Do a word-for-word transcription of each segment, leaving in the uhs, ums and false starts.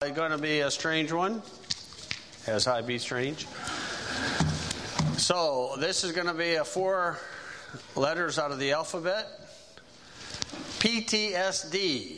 Going to be a strange one, as I be strange. So this is going to be a four letters out of the alphabet. P T S D.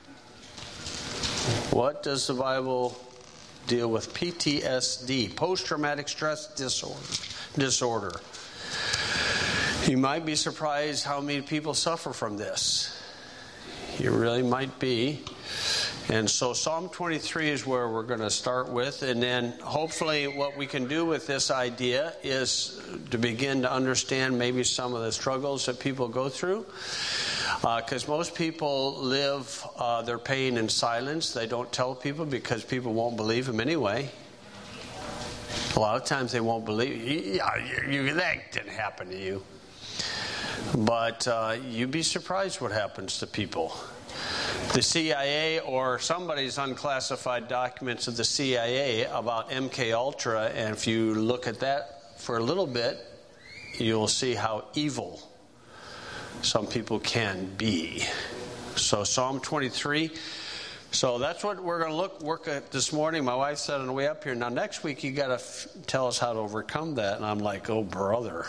What does the Bible deal with P T S D? Post-traumatic stress disorder. Disorder. You might be surprised how many people suffer from this. You really might be. And so Psalm twenty-three is where we're going to start with. And then hopefully what we can do with this idea is to begin to understand maybe some of the struggles that people go through. Because uh, most people live uh, their pain in silence. They don't tell people because people won't believe them anyway. A lot of times they won't believe you. Yeah, you, you, that didn't happen to you. But uh, you'd be surprised what happens to people. The C I A or somebody's unclassified documents of the C I A about M K Ultra, and if you look at that for a little bit, you'll see how evil some people can be. So Psalm twenty-three. So that's what we're going to look work at this morning. My wife said on the way up here, now next week you got to f- tell us how to overcome that. And I'm like, oh brother.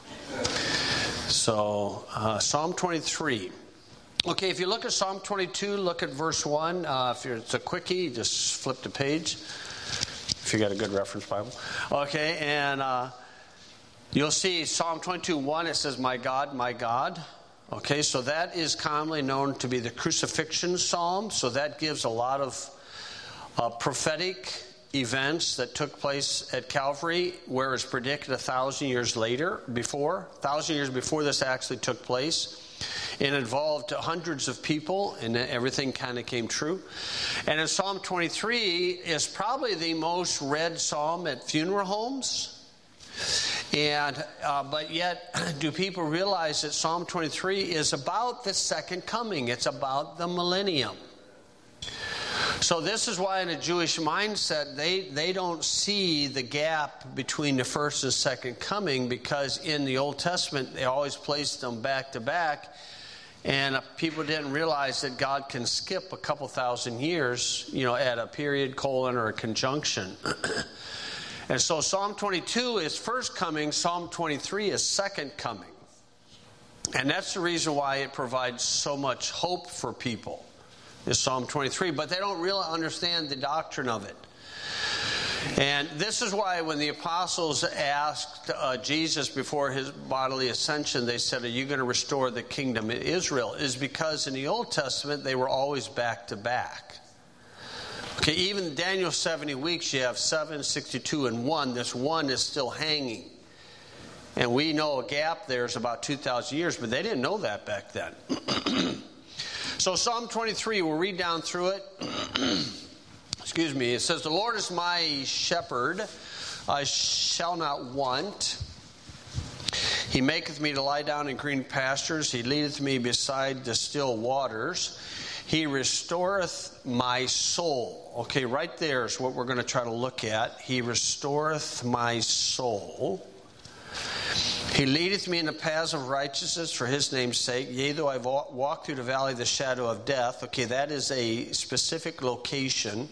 So uh, Psalm twenty-three. Okay, if you look at Psalm twenty-two, look at verse one. Uh, if you're, it's a quickie, just flip the page. If you got a good reference Bible. Okay, and uh, you'll see Psalm twenty-two, one, it says, my God, my God. Okay, so that is commonly known to be the crucifixion psalm. So that gives a lot of uh, prophetic events that took place at Calvary, where it's predicted a thousand years later, before, a thousand years before this actually took place. It involved hundreds of people, and everything kind of came true. And in Psalm twenty-three is probably the most read psalm at funeral homes. And uh, but yet, do people realize that Psalm twenty-three is about the second coming? It's about the millennium. So this is why in a Jewish mindset, they, they don't see the gap between the first and second coming, because in the Old Testament, they always placed them back to back. And people didn't realize that God can skip a couple thousand years, you know, at a period, colon, or a conjunction. And so Psalm twenty-two is first coming, Psalm twenty-three is second coming. And that's the reason why it provides so much hope for people, is Psalm twenty-three. But they don't really understand the doctrine of it. And this is why when the apostles asked uh, Jesus before his bodily ascension, they said, are you going to restore the kingdom in Israel? Is because in the Old Testament, they were always back to back. Okay, even Daniel's seventy weeks, you have seven, sixty-two, and one. This one is still hanging. And we know a gap there is about two thousand years, but they didn't know that back then. So Psalm twenty-three, we'll read down through it. Excuse me. It says, the Lord is my shepherd, I shall not want. He maketh me to lie down in green pastures. He leadeth me beside the still waters. He restoreth my soul. Okay, right there is what we're going to try to look at. He restoreth my soul. He leadeth me in the paths of righteousness for his name's sake. Yea, though I walk through the valley of the shadow of death. Okay, that is a specific location.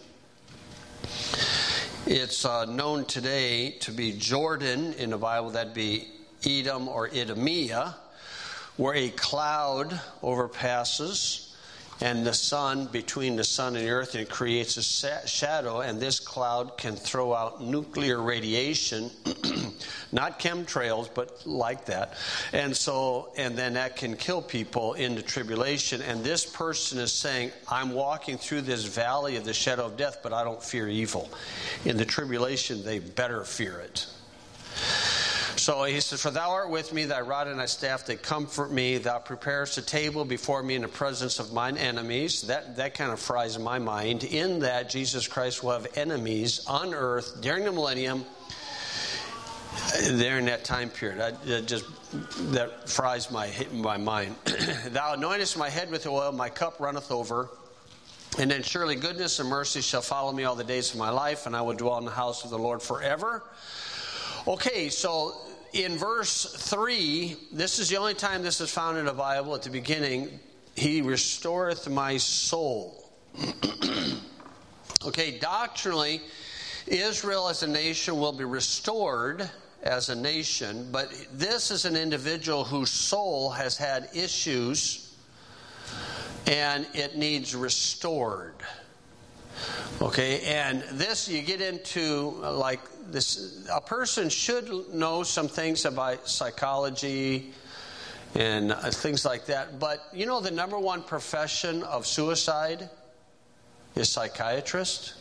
It's uh, known today to be Jordan in the Bible. That'd be Edom or Idumea, where a cloud overpasses and the sun, between the sun and the earth, and it creates a sa- shadow, and this cloud can throw out nuclear radiation, not chemtrails, but like that. And so, and then that can kill people in the tribulation. And this person is saying, I'm walking through this valley of the shadow of death, but I don't fear evil. In the tribulation, they better fear it. So he says, for thou art with me, thy rod and thy staff, they comfort me. Thou preparest a table before me in the presence of mine enemies. That, that kind of fries my mind. In that, Jesus Christ will have enemies on earth during the millennium, there in that time period. That, that just that fries my, my mind. Thou anointest my head with oil, my cup runneth over. And then surely goodness and mercy shall follow me all the days of my life, and I will dwell in the house of the Lord forever. Okay, so in verse three, this is the only time this is found in the Bible at the beginning. He restoreth my soul. Okay, doctrinally, Israel as a nation will be restored as a nation, but this is an individual whose soul has had issues and it needs restored. Okay, and this you get into uh, like this, a person should know some things about psychology and uh, things like that, but you know the number one profession of suicide is psychiatrist.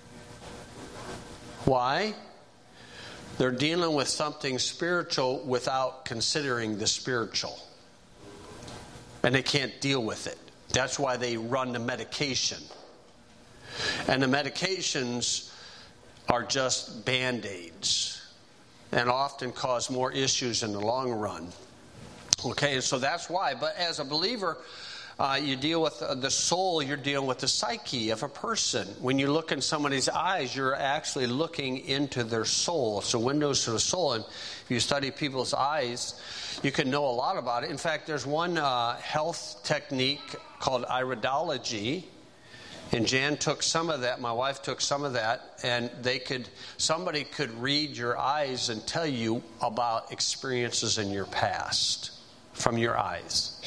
Why? They're dealing with something spiritual without considering the spiritual. And they can't deal with it. That's why they run the medication. And the medications are just Band-Aids and often cause more issues in the long run. Okay, and so that's why. But as a believer, Uh, you deal with uh, the soul, you're dealing with the psyche of a person. When you look in somebody's eyes, you're actually looking into their soul. It's the windows to the soul. And if you study people's eyes, you can know a lot about it. In fact, there's one uh, health technique called iridology. And Jan took some of that, my wife took some of that, and they could, somebody could read your eyes and tell you about experiences in your past from your eyes.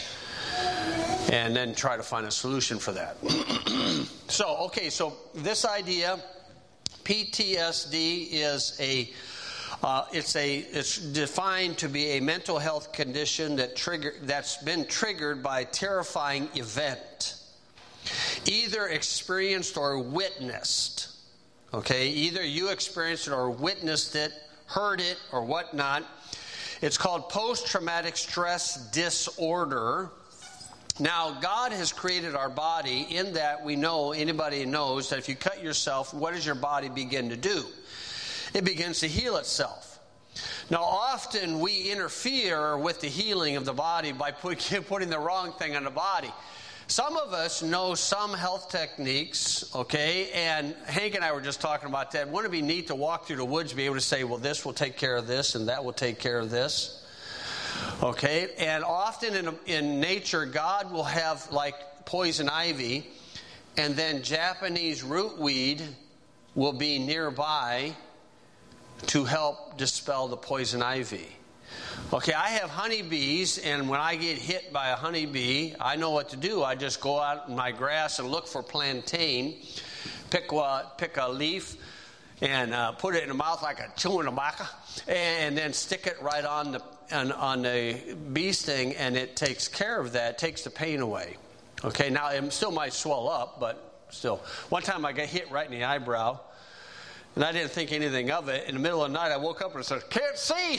And then try to find a solution for that. So, okay, so this idea, P T S D is a, uh, it's a, it's defined to be a mental health condition that trigger, that's been triggered by a terrifying event, either experienced or witnessed. Okay, either you experienced it or witnessed it, heard it, or whatnot. It's called post-traumatic stress disorder. Now, God has created our body in that we know, anybody knows that if you cut yourself, what does your body begin to do? It begins to heal itself. Now, often we interfere with the healing of the body by putting the wrong thing on the body. Some of us know some health techniques, okay, and Hank and I were just talking about that. Wouldn't it be neat to walk through the woods and be able to say, well, this will take care of this and that will take care of this? Okay, and often in, in nature, God will have like poison ivy, and then Japanese rootweed will be nearby to help dispel the poison ivy. Okay, I have honeybees, and when I get hit by a honeybee, I know what to do. I just go out in my grass and look for plantain, pick a, pick a leaf, and uh, put it in the mouth like a chewing tobacco, and then stick it right on the on, on the bee sting, and it takes care of that. It takes the pain away. Okay, now it still might swell up, but still. One time I got hit right in the eyebrow, and I didn't think anything of it. In the middle of the night, I woke up and said, "Can't see."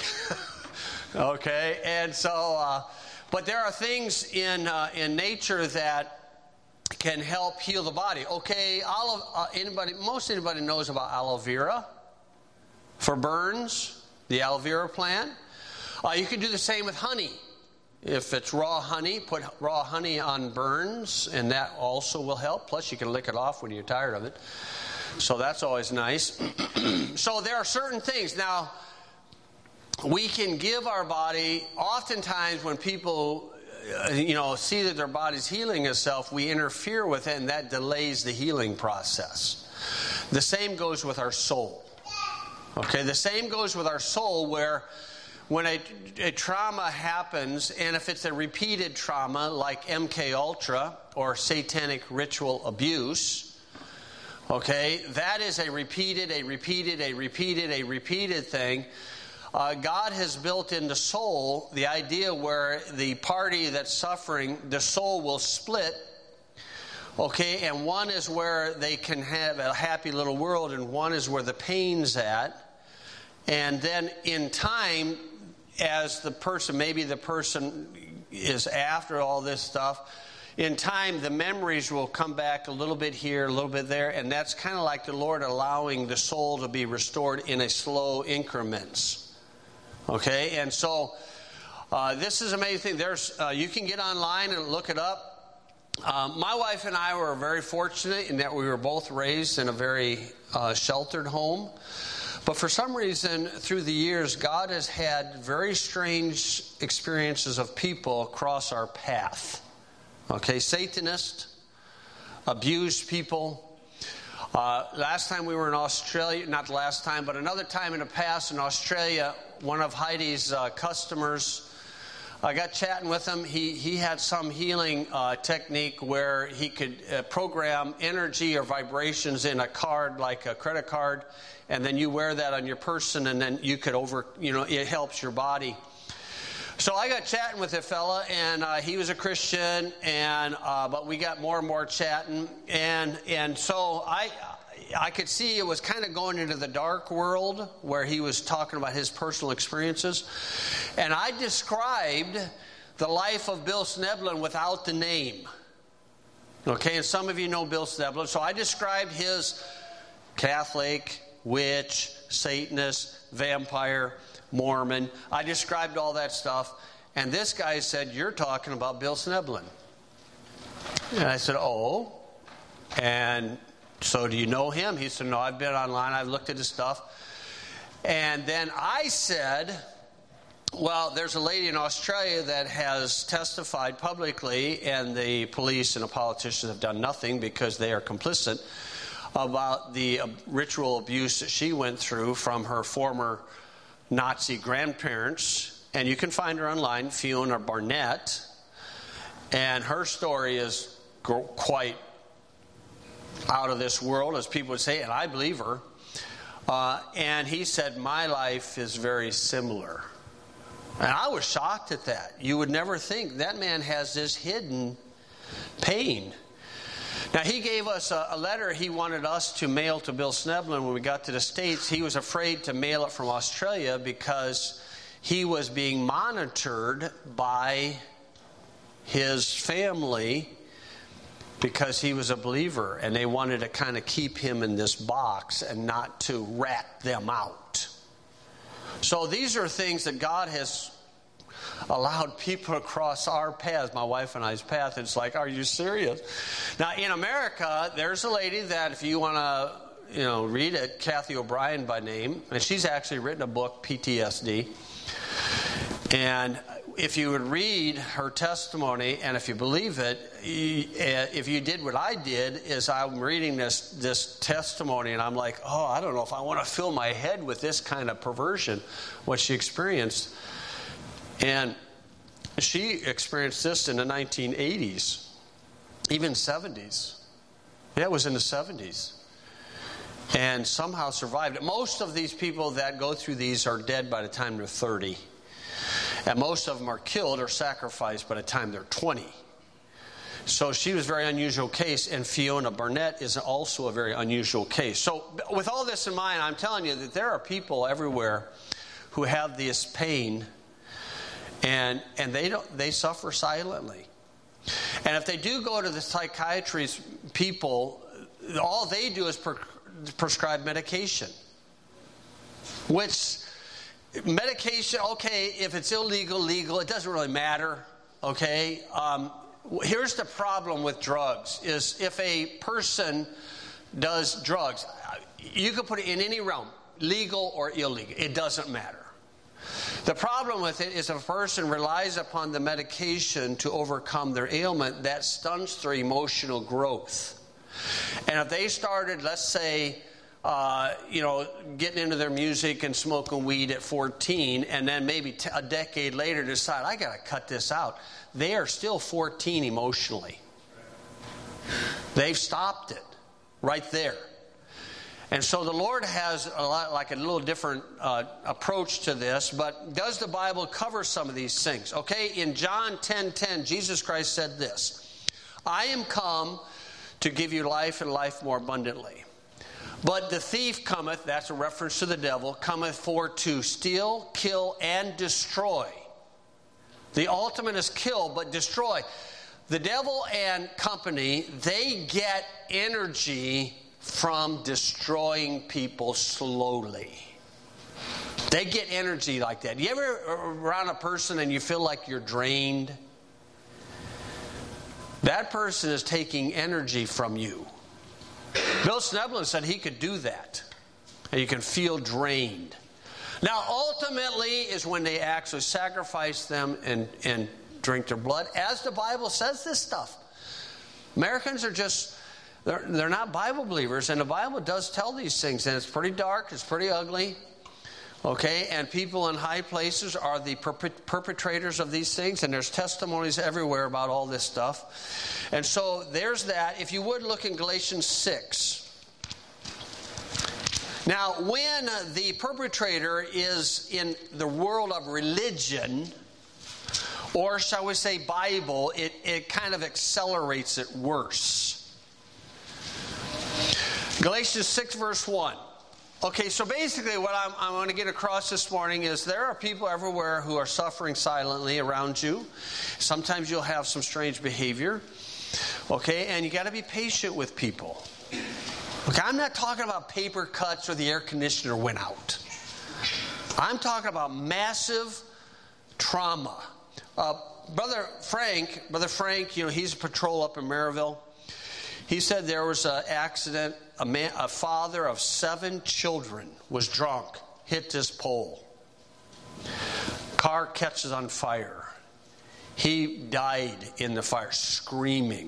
Okay, and so, uh, but there are things in uh, in nature that can help heal the body. Okay, aloe, uh, anybody, most anybody knows about aloe vera for burns, the aloe vera plant. Uh, you can do the same with honey. If it's raw honey, put raw honey on burns, and that also will help. Plus, you can lick it off when you're tired of it. So that's always nice. So there are certain things. Now, we can give our body, oftentimes when people uh, you know, see that their body's healing itself, we interfere with it, and that delays the healing process. The same goes with our soul. Okay, the same goes with our soul, where when a, a trauma happens, and if it's a repeated trauma like M K Ultra or satanic ritual abuse, okay, that is a repeated, a repeated, a repeated, a repeated thing. Uh, God has built in the soul the idea where the party that's suffering, the soul will split. Okay, and one is where they can have a happy little world, and one is where the pain's at. And then in time, as the person, maybe the person is after all this stuff, in time the memories will come back a little bit here, a little bit there, and that's kind of like the Lord allowing the soul to be restored in a slow increments. Okay, and so uh, this is an amazing thing. There's uh, you can get online and look it up. Um, my wife and I were very fortunate in that we were both raised in a very uh, sheltered home. But for some reason, through the years, God has had very strange experiences of people cross our path. Okay, Satanist, abused people. Uh, last time we were in Australia, not the last time, but another time in the past in Australia, one of Heidi's uh, customers, I got chatting with him. He he had some healing uh, technique where he could uh, program energy or vibrations in a card, like a credit card, and then you wear that on your person, and then you could over, you know, it helps your body. So I got chatting with a fella, and uh, he was a Christian, and uh, but we got more and more chatting, and and so I I could see it was kind of going into the dark world where he was talking about his personal experiences, and I described the life of Bill Schneblin without the name. Okay, and some of you know Bill Schneblin, so I described his Catholic, witch, Satanist, vampire, Mormon. I described all that stuff, and this guy said, "You're talking about Bill Schneblin." And I said, "Oh, and so do you know him?" He said, "No, I've been online, I've looked at his stuff." And then I said, "Well, there's a lady in Australia that has testified publicly, and the police and the politicians have done nothing because they are complicit, about the ritual abuse that she went through from her former Nazi grandparents." And you can find her online, Fiona Barnett, and her story is quite out of this world, as people would say, and I believe her. Uh, and he said, "My life is very similar." And I was shocked at that. You would never think that man has this hidden pain. Now, he gave us a, a letter he wanted us to mail to Bill Schneblin when we got to the States. He was afraid to mail it from Australia because he was being monitored by his family because he was a believer, and they wanted to kind of keep him in this box and not to rat them out. So these are things that God has allowed people to cross our paths, my wife and I's path. It's like, are you serious? Now, in America, there's a lady that, if you want to, you know, read it, Kathy O'Brien by name, and she's actually written a book, P T S D. And if you would read her testimony, and if you believe it, if you did what I did, is I'm reading this this testimony, and I'm like, oh, I don't know if I want to fill my head with this kind of perversion, what she experienced. And she experienced this in the nineteen eighties, even seventies. Yeah, it was in the seventies. And somehow survived it. Most of these people that go through these are dead by the time they're thirty. And most of them are killed or sacrificed by the time they're twenty. So she was a very unusual case, and Fiona Barnett is also a very unusual case. So with all this in mind, I'm telling you that there are people everywhere who have this pain, and and they don't they suffer silently. And if they do go to the psychiatrist people, all they do is pre- prescribe medication. Which medication, okay, if it's illegal, legal, it doesn't really matter. Okay, um, here's the problem with drugs: is if a person does drugs, you can put it in any realm, legal or illegal. It doesn't matter. The problem with it is if a person relies upon the medication to overcome their ailment, that stunts their emotional growth. And if they started, let's say, uh, you know, getting into their music and smoking weed at fourteen, and then maybe t- a decade later decide, I got to cut this out, they are still fourteen emotionally. They've stopped it right there. And so the Lord has a lot, like a little different uh, approach to this, but does the Bible cover some of these things? Okay, in John ten ten, Jesus Christ said this: I am come to give you life and life more abundantly. But the thief cometh, that's a reference to the devil, cometh for to steal, kill, and destroy. The ultimate is kill, but destroy. The devil and company, they get energy from destroying people slowly. They get energy like that. You ever around a person and you feel like you're drained? That person is taking energy from you. Bill Schneblin said he could do that. And you can feel drained. Now, ultimately is when they actually sacrifice them and, and drink their blood, as the Bible says this stuff. Americans are just They're, they're not Bible believers, and the Bible does tell these things, and it's pretty dark, it's pretty ugly. Okay, and people in high places are the perpetrators of these things, and there's testimonies everywhere about all this stuff. And so there's that. If you would look in Galatians six. Now, when the perpetrator is in the world of religion, or shall we say Bible, it, it kind of accelerates it worse. Galatians six verse one. Okay, so basically what I'm, I want to get across this morning is there are people everywhere who are suffering silently around you. Sometimes you'll have some strange behavior. Okay, and you got to be patient with people. Okay, I'm not talking about paper cuts or the air conditioner went out. I'm talking about massive trauma. Uh, Brother Frank, Brother Frank, you know, he's a patrol up in Maryville. He said there was an accident. A, man, a father of seven children was drunk, hit this pole. Car catches on fire. He died in the fire, screaming.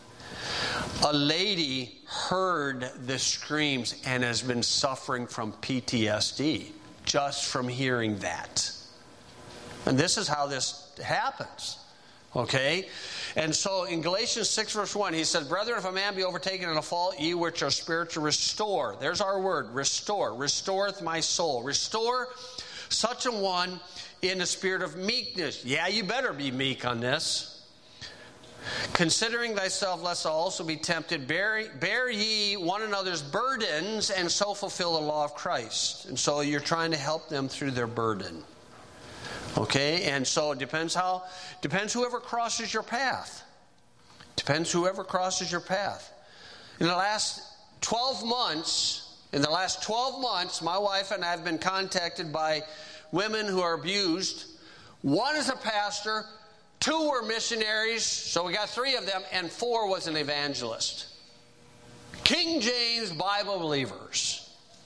A lady heard the screams and has been suffering from P T S D just from hearing that. And this is how this happens. Okay? And so in Galatians six verse one, he said, Brethren, if a man be overtaken in a fault, ye which are spiritual, restore. There's our word, restore. Restoreth my soul. Restore such a one in the spirit of meekness. Yeah, you better be meek on this. Considering thyself, lest thou also be tempted, bear, bear ye one another's burdens, and so fulfill the law of Christ. And so you're trying to help them through their burden. Okay, and so it depends how, depends whoever crosses your path. Depends whoever crosses your path. In the last twelve months, in the last twelve months, my wife and I have been contacted by women who are abused. One is a pastor, two were missionaries, so we got three of them, and four was an evangelist. King James Bible believers.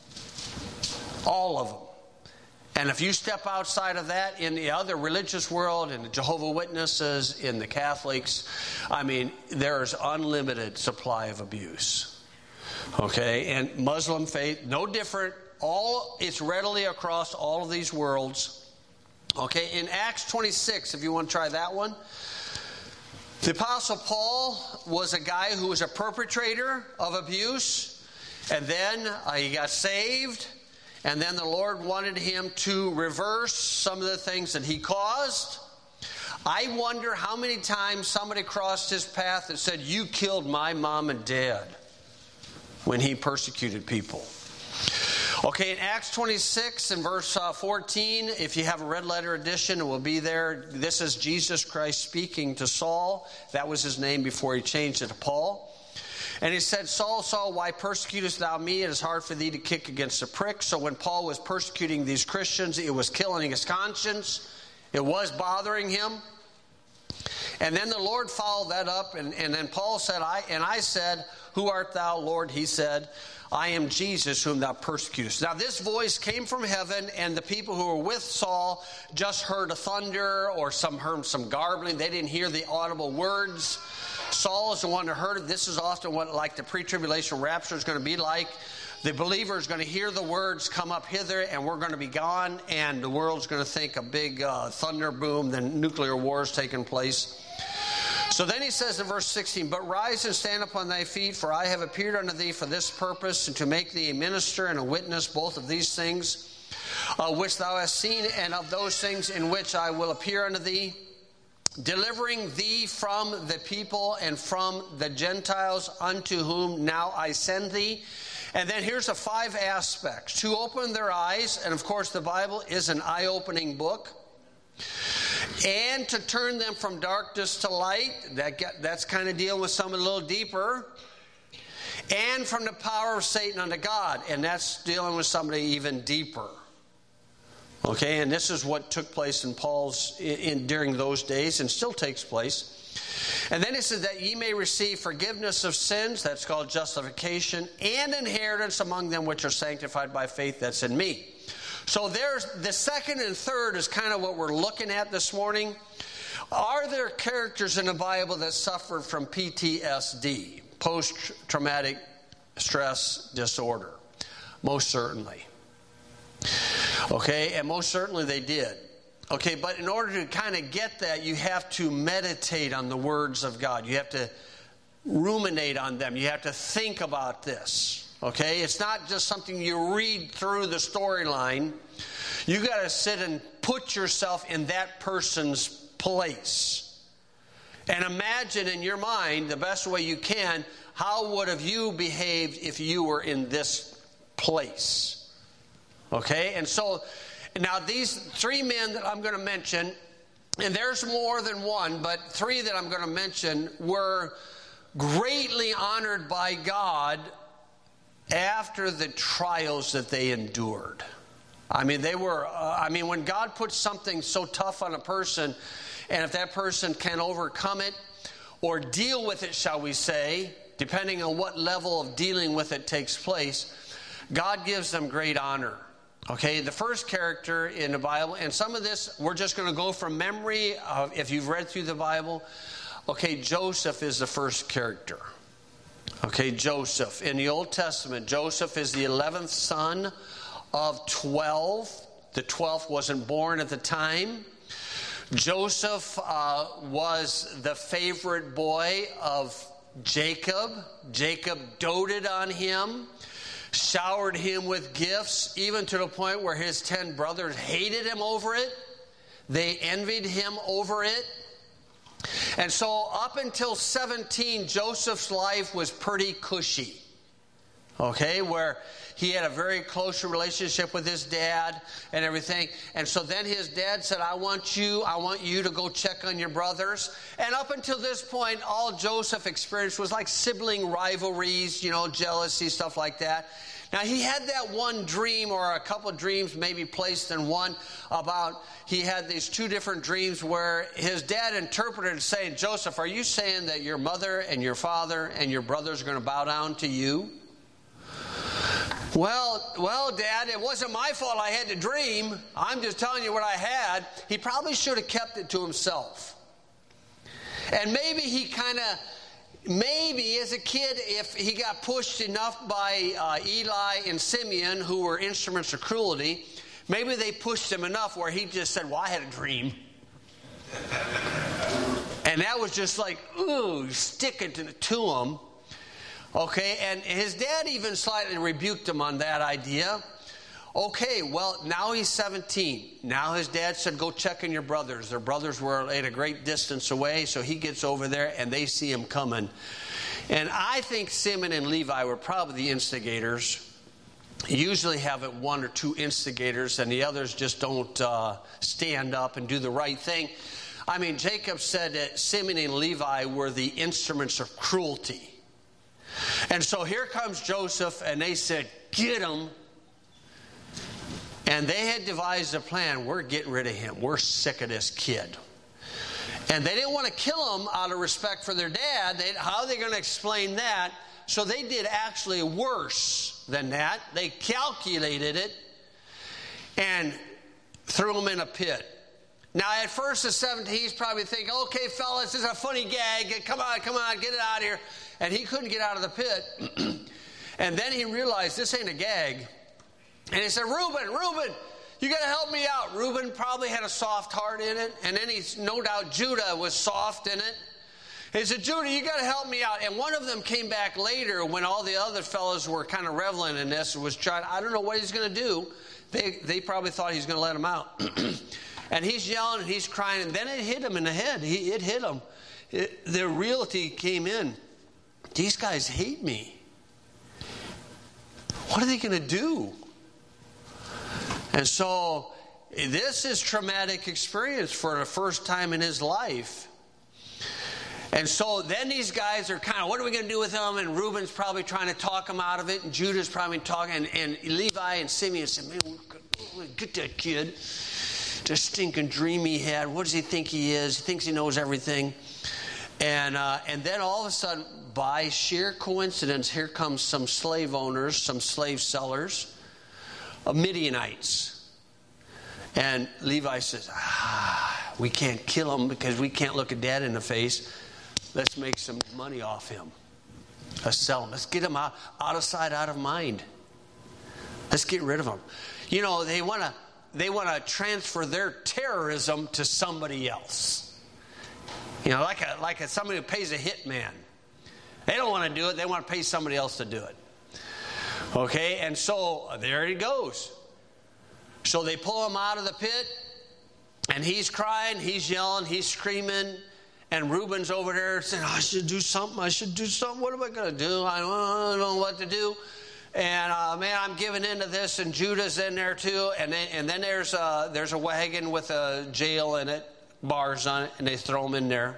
All of them. And if you step outside of that in the other religious world, in the Jehovah's Witnesses, in the Catholics, I mean, there's unlimited supply of abuse. Okay, and Muslim faith, no different. All it's readily across all of these worlds. Okay, in Acts twenty-six, if you want to try that one, the Apostle Paul was a guy who was a perpetrator of abuse, and then uh, he got saved. And then the Lord wanted him to reverse some of the things that he caused. I wonder how many times somebody crossed his path and said, you killed my mom and dad, when he persecuted people. Okay, in Acts twenty-six and verse uh, fourteen, if you have a red letter edition, it will be there. This is Jesus Christ speaking to Saul. That was his name before he changed it to Paul. And he said, Saul, Saul, why persecutest thou me? It is hard for thee to kick against a prick. So when Paul was persecuting these Christians, it was killing his conscience. It was bothering him. And then the Lord followed that up. And, and then Paul said, I and I said, who art thou, Lord? He said, I am Jesus whom thou persecutest. Now this voice came from heaven, and the people who were with Saul just heard a thunder or some heard some garbling. They didn't hear the audible words. Saul is the one that heard it. This is often what like the pre-tribulation rapture is going to be like. The believer is going to hear the words come up hither, and we're going to be gone, and the world's going to think a big uh, thunder boom, then nuclear war is taking place. So then he says in verse sixteen, but rise and stand upon thy feet, for I have appeared unto thee for this purpose, and to make thee a minister and a witness both of these things, uh, which thou hast seen, and of those things in which I will appear unto thee, delivering thee from the people and from the Gentiles, unto whom now I send thee. And then here's the five aspects. To open their eyes, and of course the Bible is an eye-opening book. And to turn them from darkness to light. That get, that's kind of dealing with something a little deeper. And from the power of Satan unto God. And that's dealing with somebody even deeper. Okay, and this is what took place in Paul's in, in during those days, and still takes place. And then it says that ye may receive forgiveness of sins, that's called justification, and inheritance among them which are sanctified by faith that's in me. So there's the second and third is kind of what we're looking at this morning. Are there characters in the Bible that suffered from P T S D, post-traumatic stress disorder. Most certainly. Okay, and most certainly they did. Okay, but in order to kind of get that, you have to meditate on the words of God. You have to ruminate on them. You have to think about this. Okay, it's not just something you read through the storyline. You got to sit and put yourself in that person's place. And imagine in your mind, the best way you can, how would have you behaved if you were in this place? Okay, and so now these three men that I'm going to mention, and there's more than one, but three that I'm going to mention were greatly honored by God after the trials that they endured. I mean, they were, uh, I mean, when God puts something so tough on a person, and if that person can overcome it or deal with it, shall we say, depending on what level of dealing with it takes place, God gives them great honor. Okay, the first character in the Bible, and some of this we're just going to go from memory of if you've read through the Bible. Okay, Joseph is the first character. Okay, Joseph. In the Old Testament, Joseph is the eleventh son of twelve. The twelfth wasn't born at the time. Joseph uh, was the favorite boy of Jacob. Jacob doted on him, showered him with gifts, even to the point where his ten brothers hated him over it. They envied him over it. And so up until seventeen, Joseph's life was pretty cushy. Okay, where he had a very close relationship with his dad and everything. And so then his dad said, I want you, I want you to go check on your brothers. And up until this point, all Joseph experienced was like sibling rivalries, you know, jealousy, stuff like that. Now, he had that one dream, or a couple of dreams maybe placed in one, about he had these two different dreams where his dad interpreted saying, Joseph, are you saying that your mother and your father and your brothers are going to bow down to you? Well, well, Dad, it wasn't my fault I had to dream. I'm just telling you what I had. He probably should have kept it to himself. And maybe he kind of, maybe as a kid, if he got pushed enough by uh, Eli and Simeon, who were instruments of cruelty, maybe they pushed him enough where he just said, well, I had a dream. And that was just like, ooh, sticking to, to him. Okay, and his dad even slightly rebuked him on that idea. Okay, well, now he's seventeen. Now his dad said, go check on your brothers. Their brothers were at a great distance away, so he gets over there, and they see him coming. And I think Simeon and Levi were probably the instigators. You usually have it one or two instigators, and the others just don't uh, stand up and do the right thing. I mean, Jacob said that Simeon and Levi were the instruments of cruelty. And so here comes Joseph, and they said, get him. And they had devised a plan. We're getting rid of him. We're sick of this kid. And they didn't want to kill him out of respect for their dad. They, how are they going to explain that? So they did actually worse than that. They calculated it and threw him in a pit. Now, at first, at seventeen, he's probably thinking, okay, fellas, this is a funny gag. Come on, come on, get it out of here. And he couldn't get out of the pit. And then he realized this ain't a gag. And he said, Reuben, Reuben, you got to help me out. Reuben probably had a soft heart in it. And then he's, no doubt Judah was soft in it. He said, Judah, you got to help me out. And one of them came back later when all the other fellows were kind of reveling in this and was trying, I don't know what he's going to do. They, they probably thought he was going to let him out. And he's yelling and he's crying. And then it hit him in the head. He, it hit him. It, the reality came in. These guys hate me. What are they going to do? And so this is traumatic experience for the first time in his life. And so then these guys are kind of, what are we going to do with him? And Reuben's probably trying to talk him out of it. And Judah's probably talking. And, and Levi and Simeon said, man, get that kid. The stinking dream he had. What does he think he is? He thinks he knows everything. And uh, and then all of a sudden, by sheer coincidence, here comes some slave owners, some slave sellers, uh, Midianites. And Levi says, ah, we can't kill him because we can't look at Dad in the face. Let's make some money off him. Let's sell them. Let's get them out, out of sight, out of mind. Let's get rid of them. You know, they want to they want to transfer their terrorism to somebody else. You know, like a like a, somebody who pays a hitman. They don't want to do it. They want to pay somebody else to do it. Okay, and so there he goes. So they pull him out of the pit, and he's crying, he's yelling, he's screaming. And Reuben's over there saying, oh, I should do something, I should do something. What am I going to do? I don't, I don't know what to do. And, uh, man, I'm giving into this. And Judah's in there, too. And then, and then there's, a, there's a wagon with a jail in it, bars on it, and they throw him in there.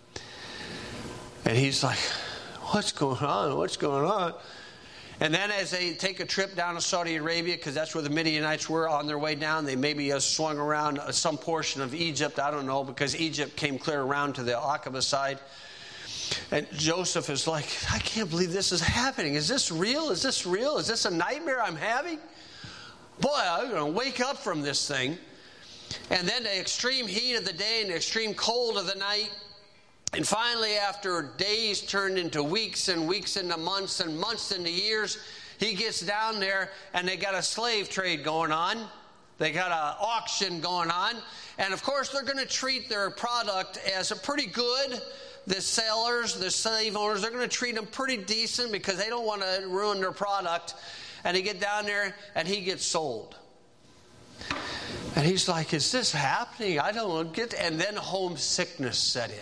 And he's like, what's going on? What's going on? And then as they take a trip down to Saudi Arabia, because that's where the Midianites were on their way down, they maybe uh, swung around some portion of Egypt, I don't know, because Egypt came clear around to the Aqaba side. And Joseph is like, I can't believe this is happening. Is this real? Is this real? Is this a nightmare I'm having? Boy, I'm going to wake up from this thing. And then the extreme heat of the day and the extreme cold of the night. And finally, after days turned into weeks and weeks into months and months into years, he gets down there and they got a slave trade going on. They got an auction going on. And of course, they're going to treat their product as a pretty good. The sellers, the slave owners, they're going to treat them pretty decent because they don't want to ruin their product. And he get down there and he gets sold. And he's like, is this happening? I don't get it. And then homesickness set in.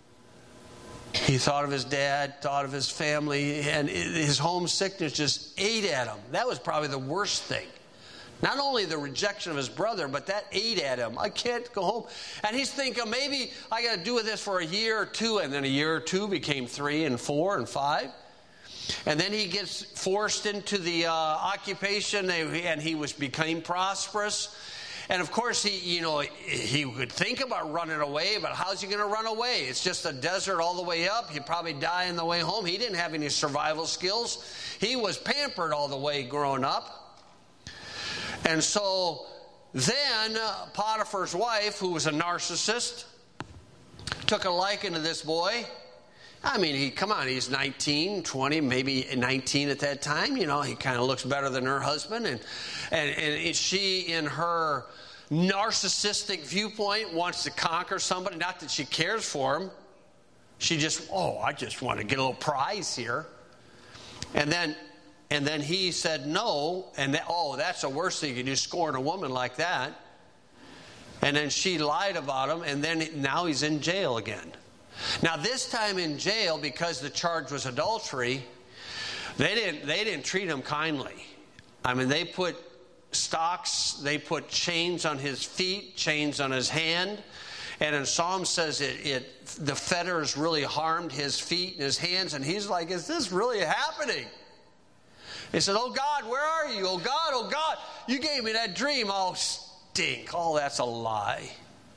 He thought of his dad, thought of his family, and his homesickness just ate at him. That was probably the worst thing. Not only the rejection of his brother, but that ate at him. I can't go home. And he's thinking, maybe I got to do with this for a year or two. And then a year or two became three and four and five. And then he gets forced into the uh, occupation, and he was became prosperous. And of course, he, you know, he would think about running away, but how's he going to run away? It's just a desert all the way up. He'd probably die on the way home. He didn't have any survival skills. He was pampered all the way growing up. And so then uh, Potiphar's wife, who was a narcissist, took a liking to this boy. I mean, he come on, he's nineteen, twenty, maybe nineteen at that time. You know, he kind of looks better than her husband. And, and, and she, in her narcissistic viewpoint, wants to conquer somebody. Not that she cares for him. She just, oh, I just want to get a little prize here. And then and then he said no. And that, oh, that's the worst thing you can do, scorn a woman like that. And then she lied about him. And then now he's in jail again. Now this time in jail, because the charge was adultery, they didn't they didn't treat him kindly. I mean, they put stocks, they put chains on his feet, chains on his hand, and in Psalm says it, it the fetters really harmed his feet and his hands, and he's like, is this really happening? He said, oh God, where are you? Oh God, oh God, you gave me that dream. Oh, stink. Oh, that's a lie.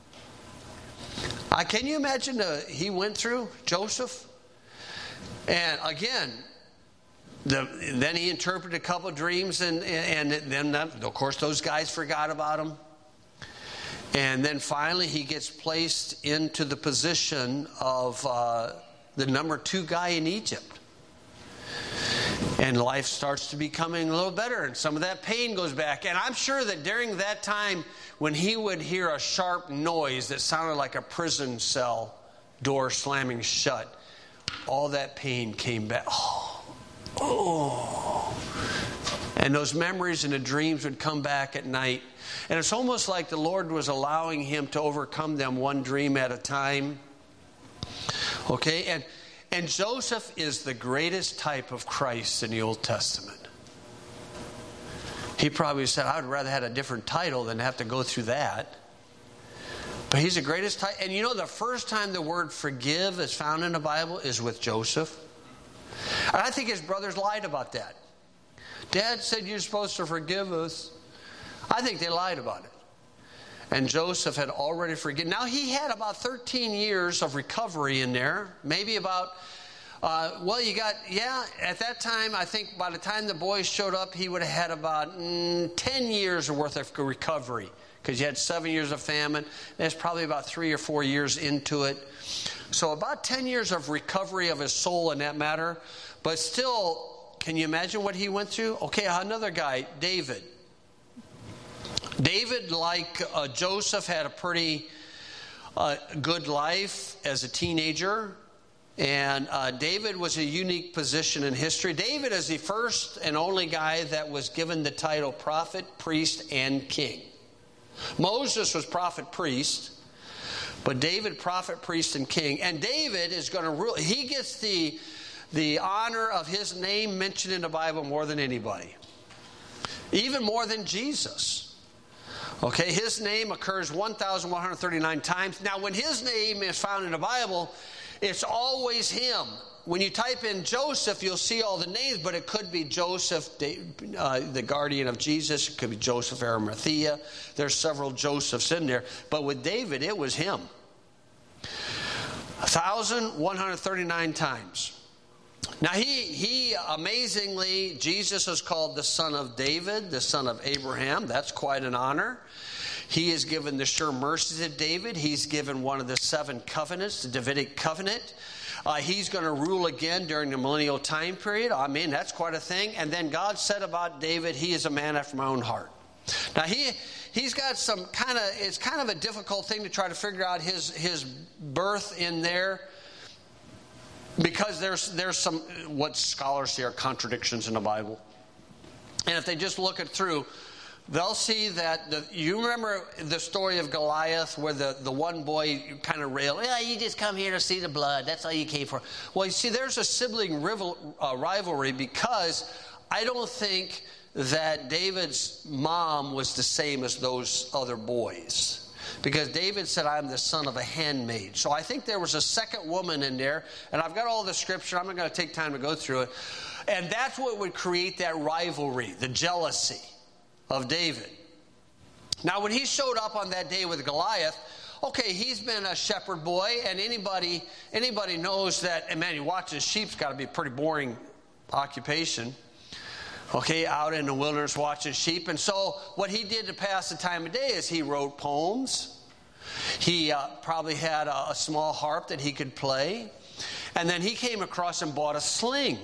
Uh, can you imagine the, he went through, Joseph? And again, the, then he interpreted a couple of dreams, and, and then, that, of course, those guys forgot about him. And then finally he gets placed into the position of uh, the number two guy in Egypt. And life starts to becoming a little better, and some of that pain goes back. And I'm sure that during that time, when he would hear a sharp noise that sounded like a prison cell door slamming shut, all that pain came back. Oh, oh. And those memories and the dreams would come back at night. And it's almost like the Lord was allowing him to overcome them one dream at a time. Okay, and And Joseph is the greatest type of Christ in the Old Testament. He probably said, I would rather have a different title than have to go through that. But he's the greatest type. And you know, the first time the word forgive is found in the Bible is with Joseph. And I think his brothers lied about that. Dad said you're supposed to forgive us. I think they lied about it. And Joseph had already forgiven. Now, he had about thirteen years of recovery in there. Maybe about, uh, well, you got, yeah, at that time, I think by the time the boys showed up, he would have had about mm, ten years worth of recovery. Because you had seven years of famine. That's probably about three or four years into it. So about ten years of recovery of his soul in that matter. But still, can you imagine what he went through? Okay, another guy, David. David, like uh, Joseph, had a pretty uh, good life as a teenager. And uh, David was a unique position in history. David is the first and only guy that was given the title prophet, priest, and king. Moses was prophet, priest, but David, prophet, priest, and king. And David is going to rule. He gets the, the honor of his name mentioned in the Bible more than anybody, even more than Jesus. Okay, his name occurs one thousand one hundred thirty-nine times. Now, when his name is found in the Bible, it's always him. When you type in Joseph, you'll see all the names, but it could be Joseph, uh, the guardian of Jesus. It could be Joseph Arimathea. There's several Josephs in there. But with David, it was him. one thousand one hundred thirty-nine times. Now, he, he amazingly, Jesus is called the son of David, the son of Abraham. That's quite an honor. He is given the sure mercies of David. He's given one of the seven covenants, the Davidic covenant. Uh, he's going to rule again during the millennial time period. I mean, that's quite a thing. And then God said about David, he is a man after my own heart. Now, he, he's got some kind of, it's kind of a difficult thing to try to figure out his, his birth in there. Because there's, there's some, what scholars say are contradictions in the Bible. And if they just look it through, they'll see that, the, you remember the story of Goliath where the, the one boy kind of railed, yeah, you just come here to see the blood. That's all you came for. Well, you see, there's a sibling rival, uh, rivalry because I don't think that David's mom was the same as those other boys. Because David said, I'm the son of a handmaid. So I think there was a second woman in there. And I've got all the scripture. I'm not going to take time to go through it. And that's what would create that rivalry, the jealousy of David. Now, when he showed up on that day with Goliath, okay, he's been a shepherd boy, and anybody anybody knows that, and man, you watch his sheep's got to be a pretty boring occupation. Okay, out in the wilderness watching sheep. And so what he did to pass the time of day is he wrote poems. He uh, probably had a, a small harp that he could play. And then he came across and bought a sling.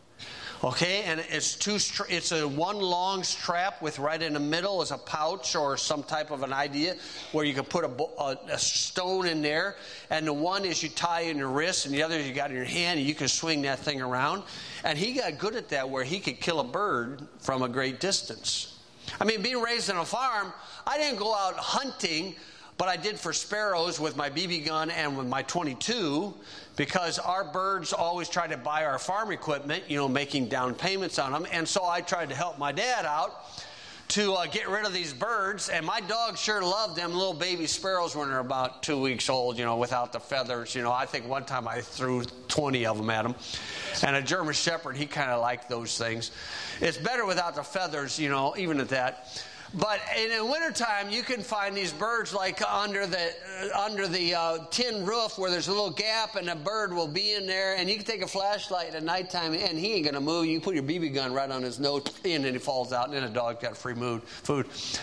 Okay, and it's two. It's a one long strap with right in the middle is a pouch or some type of an idea where you can put a, a, a stone in there. And the one is you tie in your wrist, and the other you got in your hand, and you can swing that thing around. And he got good at that, where he could kill a bird from a great distance. I mean, being raised on a farm, I didn't go out hunting, but I did for sparrows with my B B gun and with my twenty-two, because our birds always tried to buy our farm equipment, you know, making down payments on them. And so I tried to help my dad out to uh, get rid of these birds. And my dog sure loved them little baby sparrows when they're about two weeks old, you know, without the feathers. You know, I think one time I threw twenty of them at him. And a German Shepherd, he kind of liked those things. It's better without the feathers, you know, even at that. But in the wintertime, you can find these birds like under the uh, under the uh, tin roof where there's a little gap, and a bird will be in there. And you can take a flashlight at nighttime, and he ain't going to move. You put your B B gun right on his nose, and then he falls out, and then the dog got free mood, food.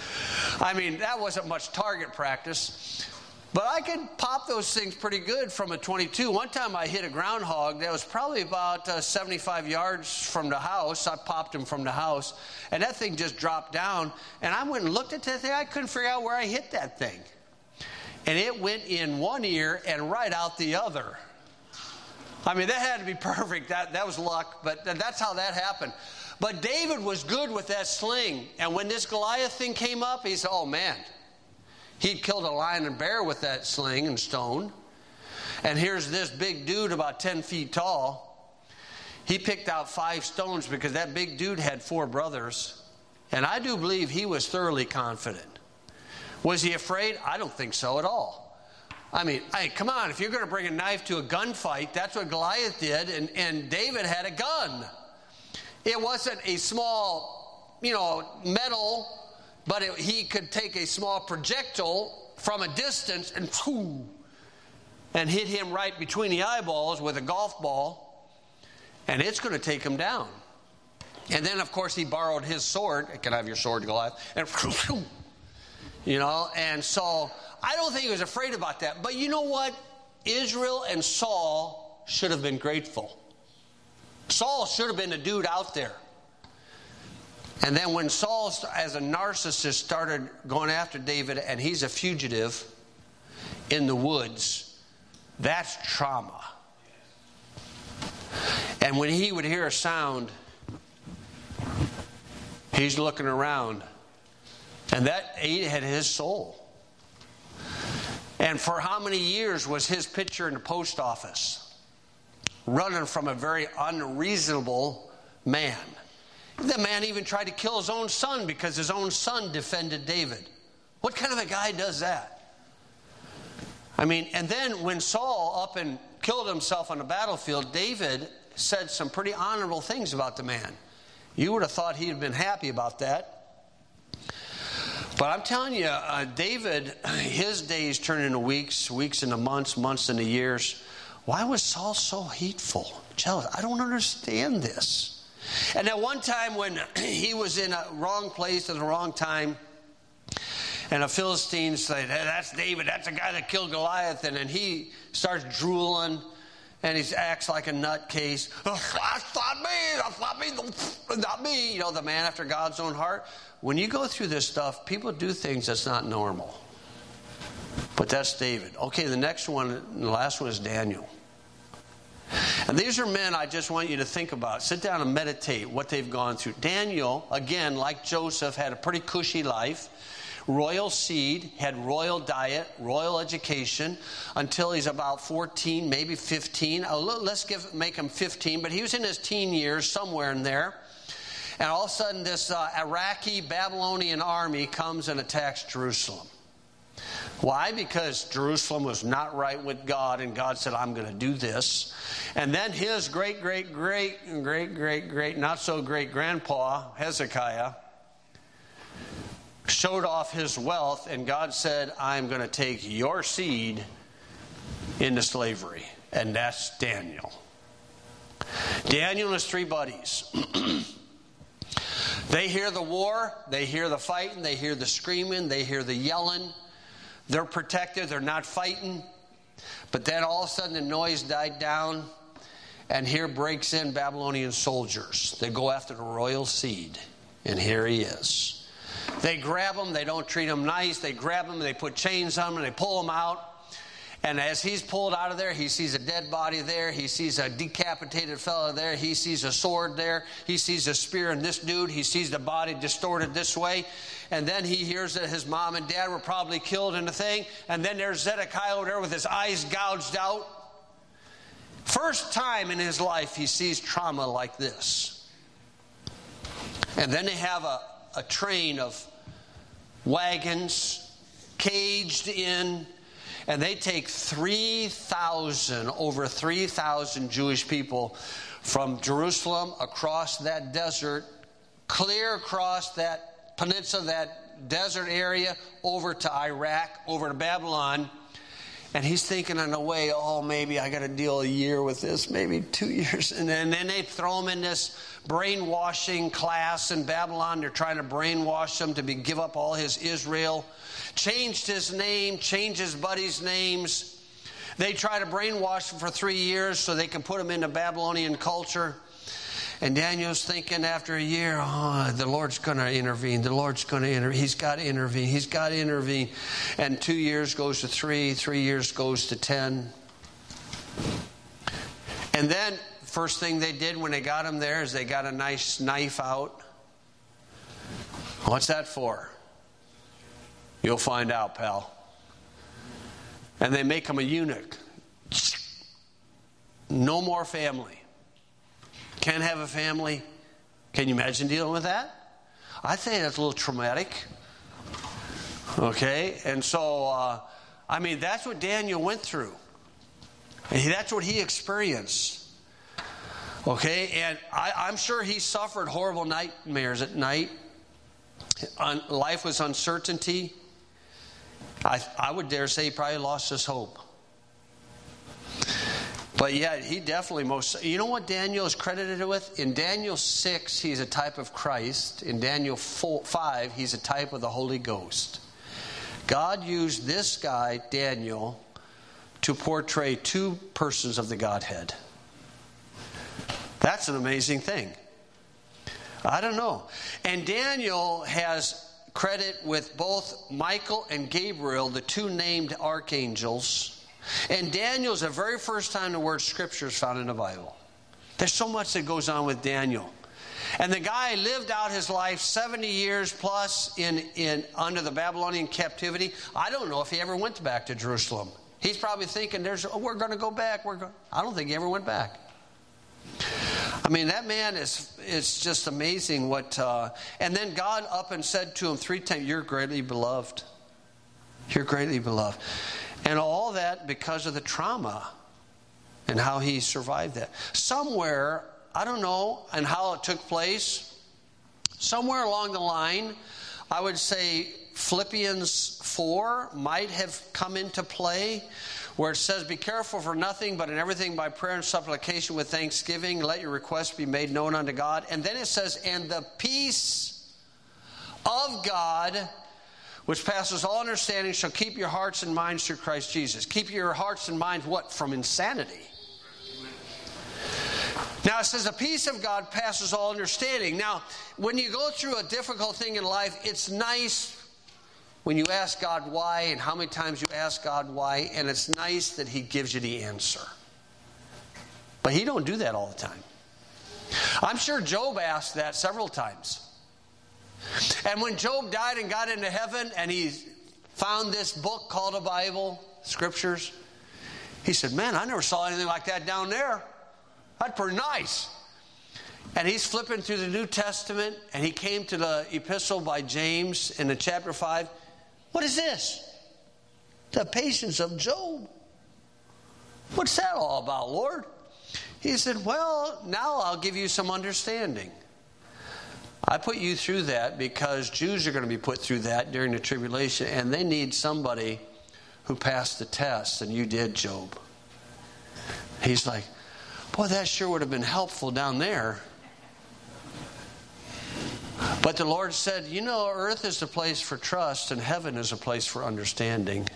I mean, that wasn't much target practice. But I could pop those things pretty good from a twenty-two. One time I hit a groundhog that was probably about uh, seventy-five yards from the house. I popped him from the house, and that thing just dropped down. And I went and looked at that thing. I couldn't figure out where I hit that thing. And it went in one ear and right out the other. I mean, that had to be perfect. That, that was luck, but that's how that happened. But David was good with that sling. And when this Goliath thing came up, he said, oh, man. He'd killed a lion and bear with that sling and stone. And here's this big dude about ten feet tall. He picked out five stones because that big dude had four brothers. And I do believe he was thoroughly confident. Was he afraid? I don't think so at all. I mean, hey, come on. If you're going to bring a knife to a gunfight, that's what Goliath did. And, and David had a gun. It wasn't a small, you know, metal, but it, he could take a small projectile from a distance and pooh, and hit him right between the eyeballs with a golf ball, and it's going to take him down. And then, of course, he borrowed his sword. Can I have your sword, Goliath? And you know, and so I don't think he was afraid about that. But you know what? Israel and Saul should have been grateful. Saul should have been a dude out there. And then when Saul, as a narcissist, started going after David, and he's a fugitive in the woods, that's trauma. And when he would hear a sound, he's looking around, and that ate at his soul. And for how many years was his picture in the post office? Running from a very unreasonable man. The man even tried to kill his own son because his own son defended David. What kind of a guy does that? I mean, and then when Saul up and killed himself on the battlefield, David said some pretty honorable things about the man. You would have thought he had been happy about that. But I'm telling you, uh, David, his days turn into weeks, weeks into months, months into years. Why was Saul so hateful, jealous? I don't understand this. And at one time when he was in a wrong place at the wrong time, and the Philistines say, hey, that's David, that's the guy that killed Goliath. And then he starts drooling, and he acts like a nutcase. Oh, that's not me, that's not me, not me. You know, the man after God's own heart. When you go through this stuff, people do things that's not normal. But that's David. Okay, the next one, the last one is Daniel. And these are men I just want you to think about. Sit down and meditate what they've gone through. Daniel, again, like Joseph, had a pretty cushy life. Royal seed, had royal diet, royal education, until he's about fourteen, maybe fifteen. Let's give, make him fifteen, but he was in his teen years, somewhere in there. And all of a sudden, this uh, Iraqi Babylonian army comes and attacks Jerusalem. Why? Because Jerusalem was not right with God, and God said, I'm going to do this. And then his great, great, great, great, great, great, not so great grandpa, Hezekiah, showed off his wealth, and God said, I'm going to take your seed into slavery. And that's Daniel. Daniel and his three buddies. They hear the war, they hear the fighting, they hear the screaming, they hear the yelling. They're protected, they're not fighting. But then all of a sudden the noise died down, and here breaks in Babylonian soldiers. They go after the royal seed, and here he is. They grab him, they don't treat him nice, they grab him, they put chains on him, and they pull him out. And as he's pulled out of there, he sees a dead body there. He sees a decapitated fellow there. He sees a sword there. He sees a spear in this dude. He sees the body distorted this way. And then he hears that his mom and dad were probably killed in the thing. And then there's Zedekiah over there with his eyes gouged out. First time in his life he sees trauma like this. And then they have a, a train of wagons caged in. And they take three thousand, over three thousand Jewish people from Jerusalem across that desert, clear across that peninsula, that desert area, over to Iraq, over to Babylon. And he's thinking in a way, oh, maybe I got to deal a year with this, maybe two years. And then, and then they throw him in this brainwashing class in Babylon. They're trying to brainwash him to be, give up all his Israel. Changed his name, changed his buddies' names. They try to brainwash him for three years so they can put him into Babylonian culture. And Daniel's thinking after a year, oh, the Lord's going to intervene. The Lord's going to intervene. He's got to intervene. He's got to intervene. And two years goes to three. Three years goes to ten. And then, first thing they did when they got him there is they got a nice knife out. What's that for? You'll find out, pal. And they make him a eunuch. No more family. Can't have a family. Can you imagine dealing with that? I think that's a little traumatic. Okay? And so, uh, I mean, that's what Daniel went through. And he, that's what he experienced. Okay? And I, I'm sure he suffered horrible nightmares at night. Un, life was uncertainty. I, I would dare say he probably lost his hope. But yeah, he definitely most... You know what Daniel is credited with? In Daniel six, he's a type of Christ. In Daniel four, five, he's a type of the Holy Ghost. God used this guy, Daniel, to portray two persons of the Godhead. That's an amazing thing. I don't know. And Daniel has credit with both Michael and Gabriel, the two named archangels. And Daniel's the very first time the word Scripture is found in the Bible. There's so much that goes on with Daniel. And the guy lived out his life seventy years plus in, in under the Babylonian captivity. I don't know if he ever went back to Jerusalem. He's probably thinking, "There's, oh, we're going to go back." We're going. I don't think he ever went back. I mean, that man is, it's just amazing what, uh, and then God up and said to him three times, "You're greatly beloved. You're greatly beloved." And all that because of the trauma and how he survived that. Somewhere, I don't know, and how it took place, somewhere along the line, I would say Philippians four might have come into play, where it says, "Be careful for nothing, but in everything by prayer and supplication with thanksgiving, let your requests be made known unto God." And then it says, "And the peace of God, which passes all understanding, shall keep your hearts and minds through Christ Jesus." Keep your hearts and minds what? From insanity. Now it says the peace of God passes all understanding. Now, when you go through a difficult thing in life, it's nice when you ask God why, and how many times you ask God why, and it's nice that He gives you the answer. But He don't do that all the time. I'm sure Job asked that several times. And when Job died and got into heaven, and he found this book called a Bible, Scriptures, he said, "Man, I never saw anything like that down there. That's pretty nice." And he's flipping through the New Testament, and he came to the epistle by James in the chapter five. What is this? The patience of Job. What's that all about, Lord? He said, "Well, now I'll give you some understanding. I put you through that because Jews are going to be put through that during the tribulation, and they need somebody who passed the test, and you did, Job." He's like, "Boy, that sure would have been helpful down there." But the Lord said, "You know, earth is a place for trust, and heaven is a place for understanding."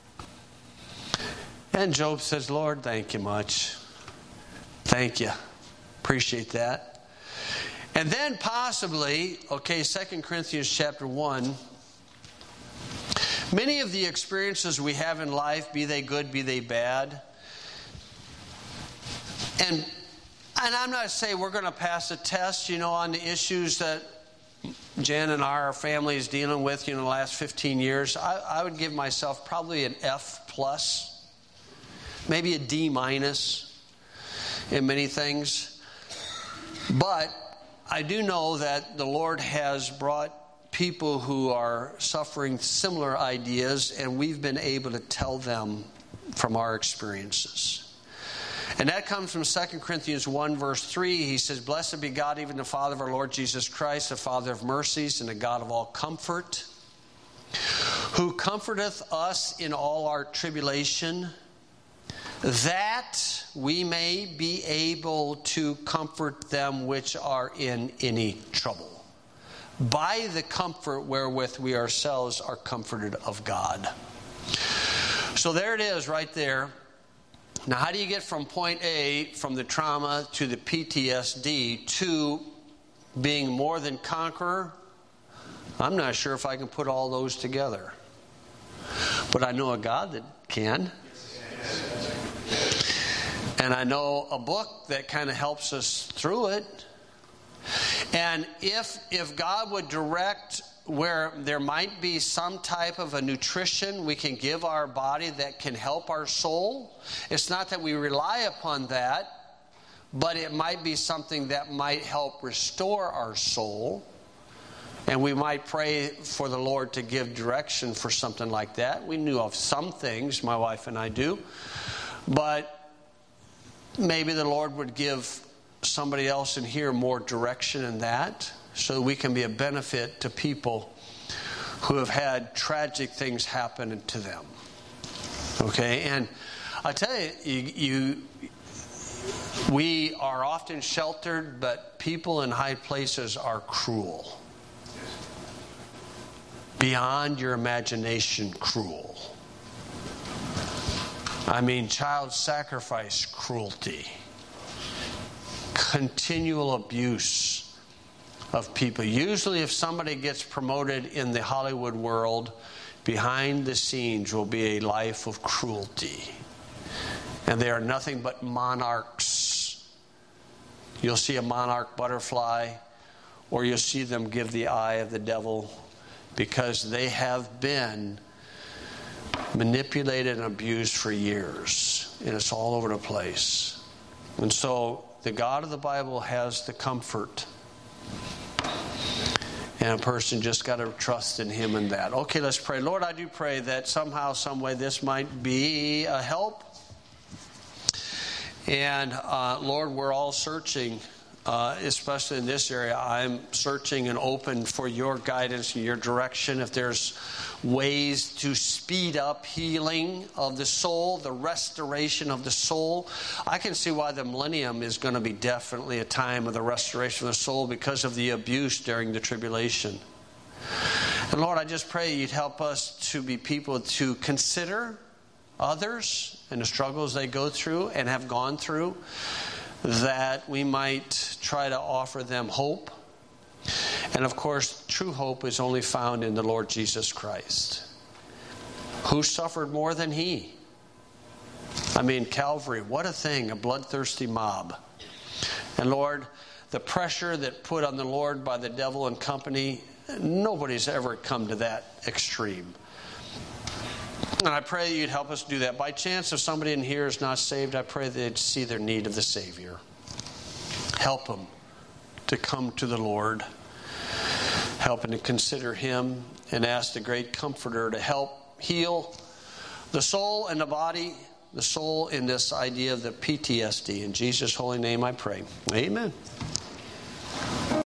And Job says, "Lord, thank you much. Thank you. Appreciate that." And then possibly, okay, Second Corinthians chapter one, many of the experiences we have in life, be they good, be they bad, and and I'm not saying we're going to pass a test, you know, on the issues that Jen and our family is dealing with, you know, the last fifteen years. I, I would give myself probably an F plus, maybe a D minus in many things. But I do know that the Lord has brought people who are suffering similar ideas, and we've been able to tell them from our experiences. And that comes from Second Corinthians one, verse three. He says, "Blessed be God, even the Father of our Lord Jesus Christ, the Father of mercies and the God of all comfort, who comforteth us in all our tribulation, that we may be able to comfort them which are in any trouble, by the comfort wherewith we ourselves are comforted of God." So there it is right there. Now, how do you get from point A, from the trauma, to the P T S D, to being more than conqueror? I'm not sure if I can put all those together. But I know a God that can. And I know a book that kind of helps us through it. And if if God would direct where there might be some type of a nutrition we can give our body that can help our soul, it's not that we rely upon that, but it might be something that might help restore our soul. And we might pray for the Lord to give direction for something like that. We knew of some things, my wife and I do. But maybe the Lord would give somebody else in here more direction in that, so that we can be a benefit to people who have had tragic things happen to them. Okay? And I tell you, you, you we are often sheltered, but people in high places are cruel. Beyond your imagination cruel. I mean, child sacrifice cruelty, continual abuse of people. Usually if somebody gets promoted in the Hollywood world, behind the scenes will be a life of cruelty. And they are nothing but monarchs. You'll see a monarch butterfly, or you'll see them give the eye of the devil, because they have been manipulated and abused for years. And it's all over the place. And so the God of the Bible has the comfort. And a person just got to trust in Him in that. Okay, let's pray. Lord, I do pray that somehow, some way, this might be a help. And uh, Lord, we're all searching, uh, especially in this area. I'm searching and open for your guidance and your direction. If there's ways to speed up healing of the soul, the restoration of the soul, I can see why the millennium is going to be definitely a time of the restoration of the soul, because of the abuse during the tribulation. And Lord, I just pray you'd help us to be people to consider others and the struggles they go through and have gone through, that we might try to offer them hope. And of course, true hope is only found in the Lord Jesus Christ. Who suffered more than He? I mean, Calvary, what a thing, a bloodthirsty mob. And Lord, the pressure that put on the Lord by the devil and company, nobody's ever come to that extreme. And I pray you'd help us do that. By chance, if somebody in here is not saved, I pray they'd see their need of the Savior. Help them to come to the Lord. Help them to consider Him, and ask the great Comforter to help heal the soul and the body, the soul in this idea of the P T S D. In Jesus' holy name I pray. Amen.